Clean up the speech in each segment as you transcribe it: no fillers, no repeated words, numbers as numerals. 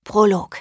Prolog.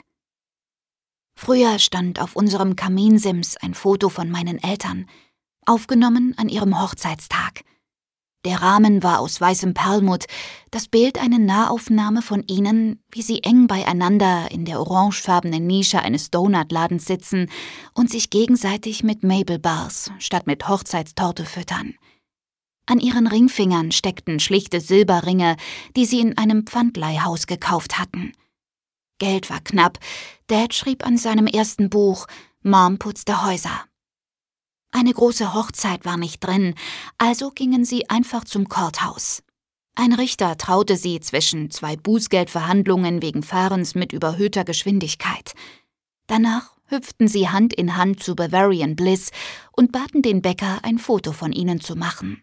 Früher stand auf unserem Kaminsims ein Foto von meinen Eltern, aufgenommen an ihrem Hochzeitstag. Der Rahmen war aus weißem Perlmutt, das Bild eine Nahaufnahme von ihnen, wie sie eng beieinander in der orangefarbenen Nische eines Donutladens sitzen und sich gegenseitig mit Maple Bars statt mit Hochzeitstorte füttern. An ihren Ringfingern steckten schlichte Silberringe, die sie in einem Pfandleihhaus gekauft hatten. Geld war knapp. Dad schrieb an seinem ersten Buch, Mom putzte Häuser. Eine große Hochzeit war nicht drin, also gingen sie einfach zum Courthouse. Ein Richter traute sie zwischen 2 Bußgeldverhandlungen wegen Fahrens mit überhöhter Geschwindigkeit. Danach hüpften sie Hand in Hand zu Bavarian Bliss und baten den Bäcker, ein Foto von ihnen zu machen.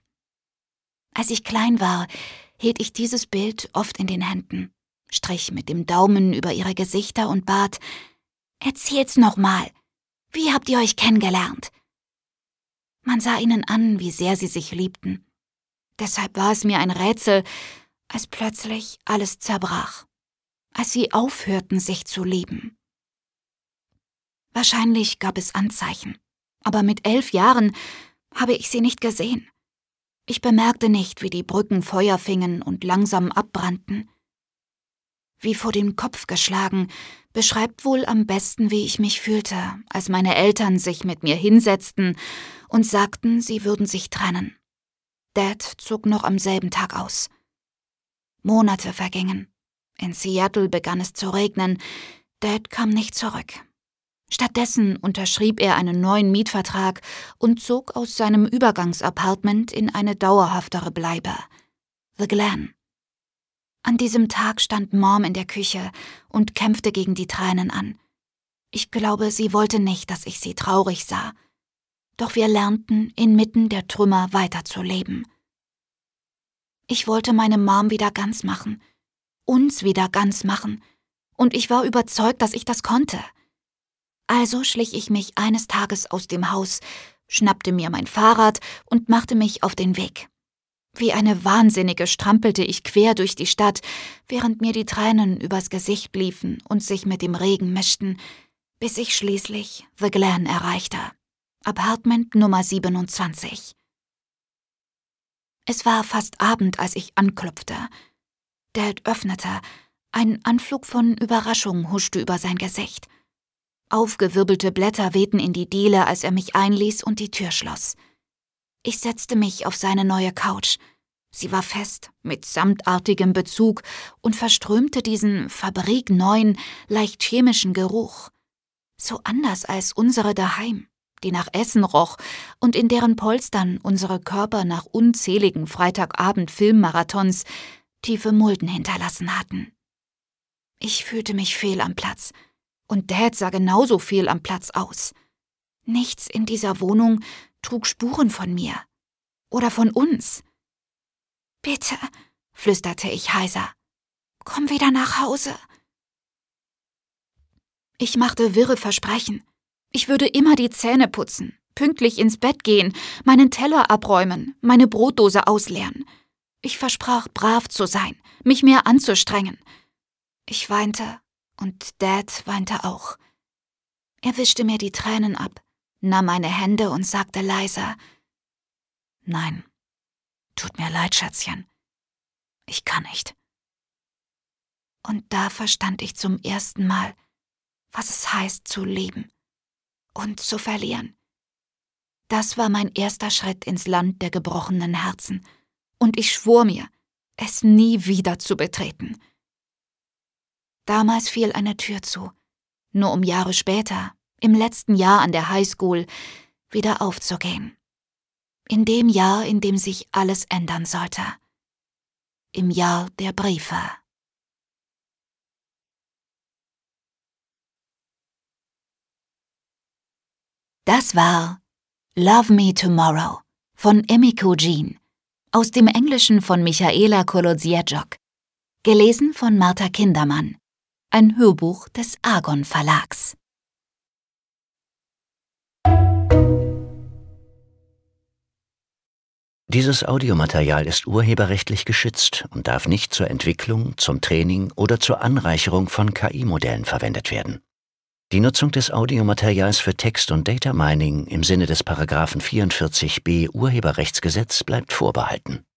Als ich klein war, hielt ich dieses Bild oft in den Händen, strich mit dem Daumen über ihre Gesichter und bat, »Erzähl's noch mal. Wie habt ihr euch kennengelernt?« Man sah ihnen an, wie sehr sie sich liebten. Deshalb war es mir ein Rätsel, als plötzlich alles zerbrach, als sie aufhörten, sich zu lieben. Wahrscheinlich gab es Anzeichen, aber mit 11 Jahren habe ich sie nicht gesehen. Ich bemerkte nicht, wie die Brücken Feuer fingen und langsam abbrannten. Wie vor den Kopf geschlagen, beschreibt wohl am besten, wie ich mich fühlte, als meine Eltern sich mit mir hinsetzten und sagten, sie würden sich trennen. Dad zog noch am selben Tag aus. Monate vergingen. In Seattle begann es zu regnen. Dad kam nicht zurück. Stattdessen unterschrieb er einen neuen Mietvertrag und zog aus seinem Übergangsapartment in eine dauerhaftere Bleibe, The Glen. An diesem Tag stand Mom in der Küche und kämpfte gegen die Tränen an. Ich glaube, sie wollte nicht, dass ich sie traurig sah. Doch wir lernten, inmitten der Trümmer weiterzuleben. Ich wollte meine Mom wieder ganz machen, uns wieder ganz machen, und ich war überzeugt, dass ich das konnte. Also schlich ich mich eines Tages aus dem Haus, schnappte mir mein Fahrrad und machte mich auf den Weg. Wie eine Wahnsinnige strampelte ich quer durch die Stadt, während mir die Tränen übers Gesicht liefen und sich mit dem Regen mischten, bis ich schließlich The Glen erreichte. Apartment Nummer 27. Es war fast Abend, als ich anklopfte. Dad öffnete. Ein Anflug von Überraschung huschte über sein Gesicht. Aufgewirbelte Blätter wehten in die Diele, als er mich einließ und die Tür schloss. Ich setzte mich auf seine neue Couch. Sie war fest, mit samtartigem Bezug und verströmte diesen fabrikneuen, leicht chemischen Geruch. So anders als unsere daheim, die nach Essen roch und in deren Polstern unsere Körper nach unzähligen Freitagabend-Filmmarathons tiefe Mulden hinterlassen hatten. Ich fühlte mich fehl am Platz. Und Dad sah genauso fehl am Platz aus. Nichts in dieser Wohnung trug Spuren von mir. Oder von uns. »Bitte«, flüsterte ich heiser, »komm wieder nach Hause.« Ich machte wirre Versprechen. Ich würde immer die Zähne putzen, pünktlich ins Bett gehen, meinen Teller abräumen, meine Brotdose ausleeren. Ich versprach, brav zu sein, mich mehr anzustrengen. Ich weinte. Und Dad weinte auch. Er wischte mir die Tränen ab, nahm meine Hände und sagte leise, »Nein, tut mir leid, Schätzchen. Ich kann nicht.« Und da verstand ich zum ersten Mal, was es heißt zu lieben und zu verlieren. Das war mein erster Schritt ins Land der gebrochenen Herzen, und ich schwor mir, es nie wieder zu betreten. Damals fiel eine Tür zu, nur um Jahre später, im letzten Jahr an der Highschool, wieder aufzugehen. In dem Jahr, in dem sich alles ändern sollte. Im Jahr der Briefe. Das war Love Me Tomorrow von Emiko Jean, aus dem Englischen von Michaela Kolodziejczak, gelesen von Martha Kindermann. Ein Hörbuch des Argon Verlags. Dieses Audiomaterial ist urheberrechtlich geschützt und darf nicht zur Entwicklung, zum Training oder zur Anreicherung von KI-Modellen verwendet werden. Die Nutzung des Audiomaterials für Text- und Data Mining im Sinne des § 44b Urheberrechtsgesetz bleibt vorbehalten.